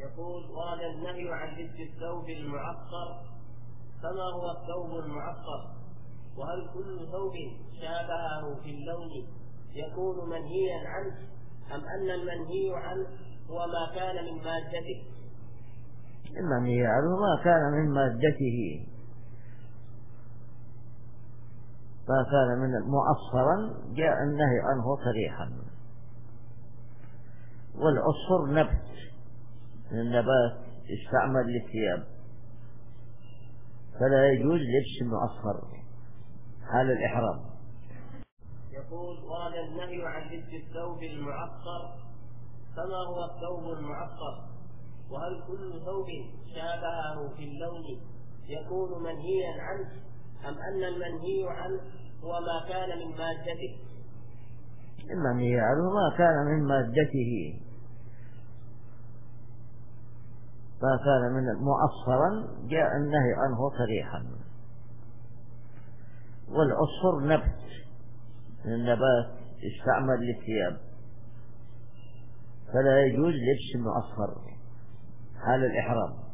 يقول: ورد النهي عن لبس الثوب المعطر، فما هو الثوب المعطر؟ وهل كل ثوب شابهه في اللون يكون منهيا عنه، أم أن المنهي عنه هو ما كان من مادته؟ المنهي عنه ما كان من مادته، ما كان من مؤصرا جاء النهي عنه صريحا. والعصفر نبت من النبات يستعمل للثياب، فلا يجوز لبس المؤصر حال الإحرام. يقول: ورد النهي عن لبس الثوب المعطر، فما هو الثوب المعطر؟ وهل كل ثوب شابهه في اللون يكون منهيا عنه، أم أن المنهي عنه هو ما كان من مادته؟ المنهي عنه ما كان من مادته، ما كان من مؤصرا جاء النهي عنه صريحا. والعصفر نبت من النبات يستعمل للثياب، فلا يجوز لبس المؤصر حال الإحرام.